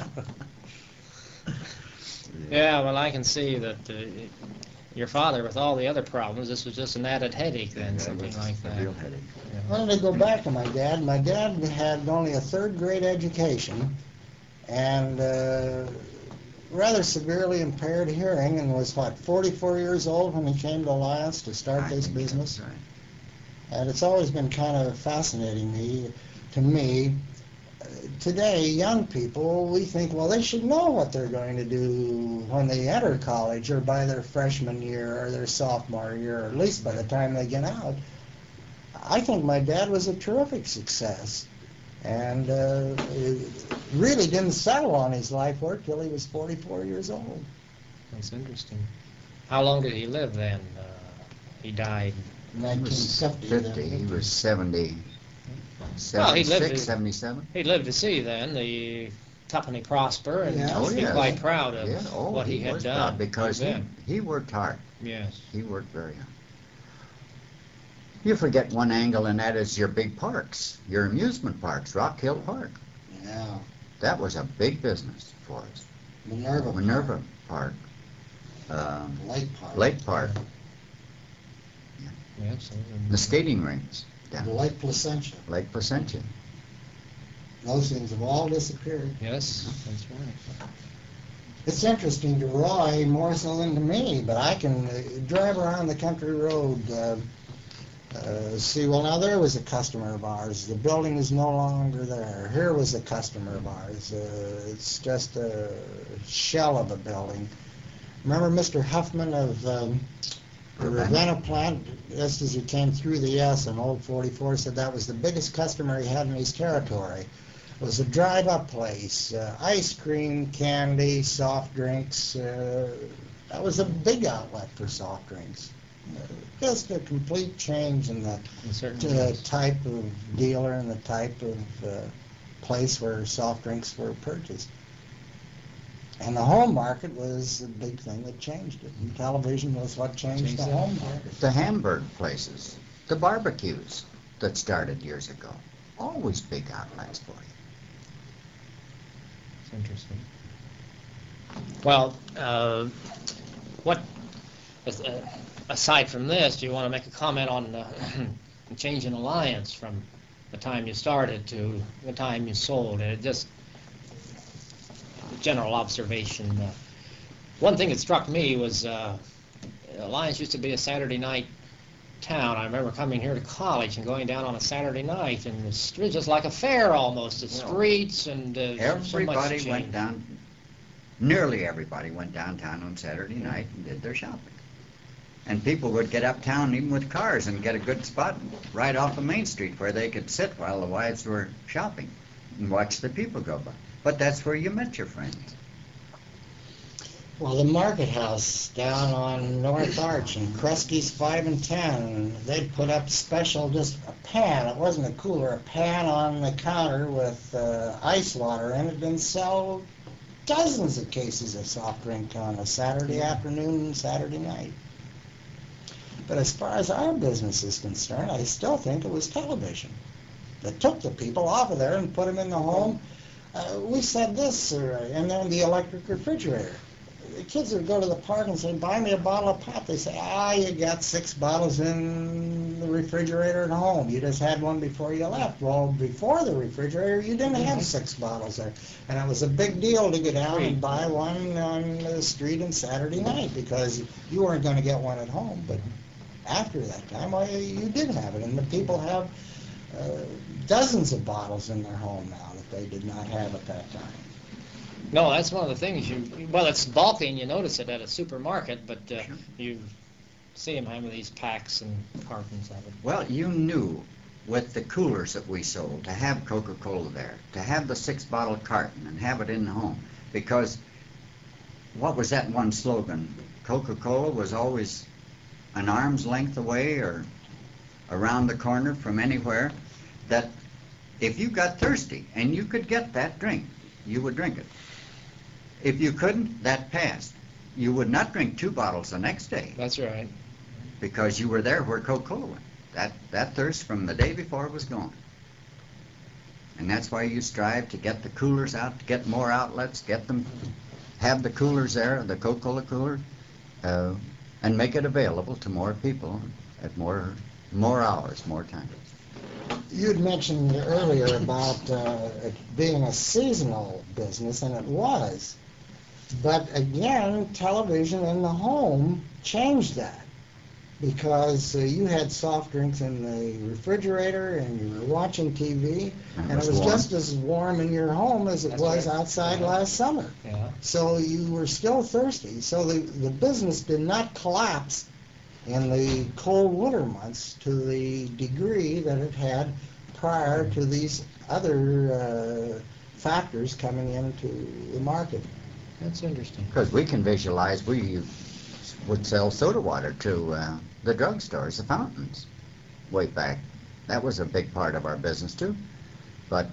Yeah, well, I can see that your father, with all the other problems, this was just an added headache then, something like that. A real headache. Yeah. Well, to go back to my dad had only a third-grade education and rather severely impaired hearing, and was, 44 years old when he came to Alliance to start this business? Right. And it's always been kind of fascinating to me. Today, young people, we think, well, they should know what they're going to do when they enter college or by their freshman year or their sophomore year, or at least by the time they get out. I think my dad was a terrific success and really didn't settle on his life work till he was 44 years old. That's interesting. How long did he live then? He died 1950. 50. He was 70, Well, he lived 76, to- 77. He lived to see then the company prosper and Yeah. Oh, be yes. quite proud of Yeah. Oh, what he had was done. proud because You bet. he worked hard. Yes. He worked very hard. You forget one angle, and that is your big parks, your amusement parks, Rock Hill Park. Yeah. That was a big business for us. Minerva Park. Lake Park. Lake Park. Yes. The skating rinks down Lake Placentia. Lake Placentia. Those things have all disappeared. Yes, that's right. It's interesting to Roy more so than to me, but I can drive around the country road, see, well, now there was a customer of ours. The building is no longer there. Here was a customer of ours. It's just a shell of a building. Remember Mr. Huffman of the Ravenna plant, just as he came through the S in Old 44, said that was the biggest customer he had in his territory. It was a drive-up place, ice cream, candy, soft drinks. That was a big outlet for soft drinks. Just a complete change in the type of dealer and the type of place where soft drinks were purchased. And the home market was the big thing that changed it. And television was what changed the home market. The Hamburg places, the barbecues that started years ago, always big outlets for you. It's interesting. Well, what aside from this, do you want to make a comment on the change in alliance from the time you started to the time you sold? Just general observation. One thing that struck me was Alliance used to be a Saturday night town. I remember coming here to college and going down on a Saturday night, and the street just like a fair almost. The streets and everybody so much went down. Nearly everybody went downtown on Saturday night and did their shopping. And people would get uptown even with cars and get a good spot right off of Main Street where they could sit while the wives were shopping and watch the people go by. But that's where you met your friends. Well, the Market House down on North Arch and Kresge's 5 and 10, they'd put up special, just a pan, it wasn't a cooler, a pan on the counter with ice water in it, and sell dozens of cases of soft drink on a Saturday afternoon and Saturday night. But as far as our business is concerned, I still think it was television that took the people off of there and put them in the home. We said this, and then the electric refrigerator. The kids would go to the park and say, buy me a bottle of pop. They say, you got 6 bottles in the refrigerator at home. You just had one before you left. Well, before the refrigerator, you didn't have 6 bottles there. And it was a big deal to go down and buy one on the street on Saturday night because you weren't going to get one at home. But after that time, you did have it. And the people have dozens of bottles in their home now that they did not have at that time. No, that's one of the things well, it's bulky and you notice it at a supermarket, but you see them having these packs and cartons of it. Well, you knew with the coolers that we sold to have Coca-Cola there, to have the 6-bottle carton and have it in the home, because what was that one slogan? Coca-Cola was always an arm's length away or around the corner from anywhere, that if you got thirsty and you could get that drink, you would drink it. If you couldn't, that passed. You would not drink 2 bottles the next day. That's right. Because you were there where Coca-Cola went. That thirst from the day before was gone. And that's why you strive to get the coolers out, to get more outlets, have the coolers there, the Coca-Cola cooler, and make it available to more people at more hours, more times. You'd mentioned earlier about it being a seasonal business, and it was. But again, television in the home changed that because you had soft drinks in the refrigerator and you were watching TV, and it was just as warm in your home as it was outside last summer. Yeah. So you were still thirsty. So the business did not collapse in the cold winter months to the degree that it had prior to these other factors coming into the market. That's interesting. Because we can visualize, would sell soda water to the drugstores, the fountains, way back. That was a big part of our business too. But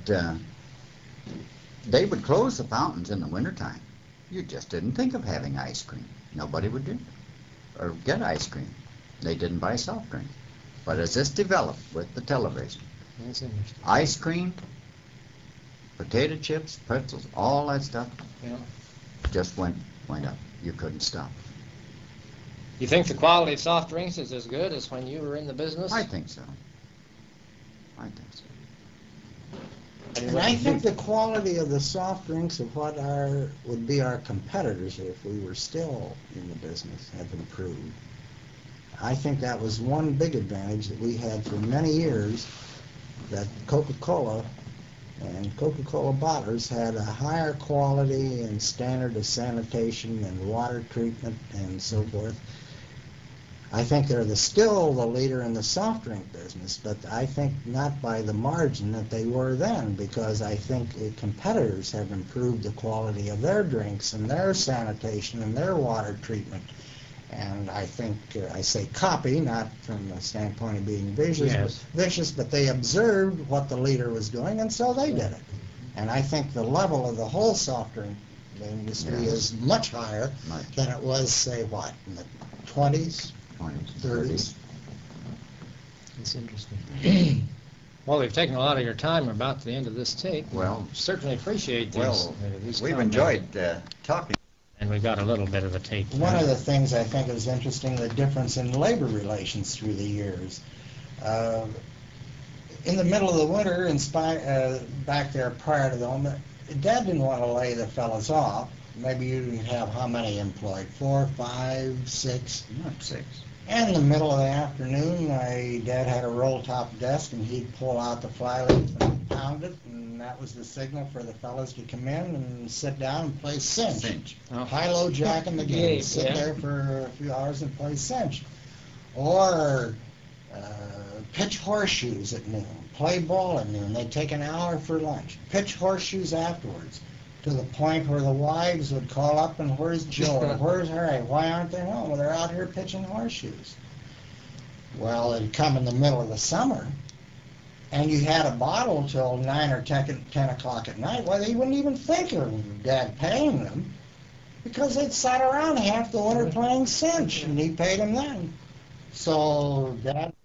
they would close the fountains in the wintertime. You just didn't think of having ice cream. Nobody would do it or get ice cream. They didn't buy soft drinks. But as this developed with the television, ice cream, potato chips, pretzels, all that stuff just went up. You couldn't stop. You think the quality of soft drinks is as good as when you were in the business? I think so. I think so. And I think the quality of the soft drinks of what would be our competitors if we were still in the business have improved. I think that was one big advantage that we had for many years, that Coca-Cola and Coca-Cola bottlers had a higher quality and standard of sanitation and water treatment and so forth. I think they're still the leader in the soft drink business, but I think not by the margin that they were then, because I think the competitors have improved the quality of their drinks and their sanitation and their water treatment. And I think, I say copy, not from the standpoint of being vicious, but they observed what the leader was doing, and so they did it. And I think the level of the whole soft drink industry is much higher than it was, say, what, in the 20s? 30s. That's interesting. Well, we've taken a lot of your time. We're about to the end of this tape. Well, certainly appreciate these. We've enjoyed talking. And we got a little bit of a tape. One of the things I think is interesting, the difference in labor relations through the years. In the middle of the winter, back there prior to the home, Dad didn't want to lay the fellas off. Maybe you'd have how many employed? 4, 5, 6? Not 6. And in the middle of the afternoon, my dad had a roll-top desk, and he'd pull out the flyleaf and pound it, and that was the signal for the fellas to come in and sit down and play cinch. High-low jack in the game. Sit there for a few hours and play cinch. Or pitch horseshoes at noon. Play ball at noon. They'd take an hour for lunch. Pitch horseshoes afterwards, to the point where the wives would call up and, "Where's Joe? Where's Harry? Why aren't they home?" Well, they're out here pitching horseshoes. Well, it'd come in the middle of the summer, and you had a bottle till 9 or 10 o'clock at night. Well, they wouldn't even think of Dad paying them, because they'd sat around half the winter playing cinch, and he paid them then. So Dad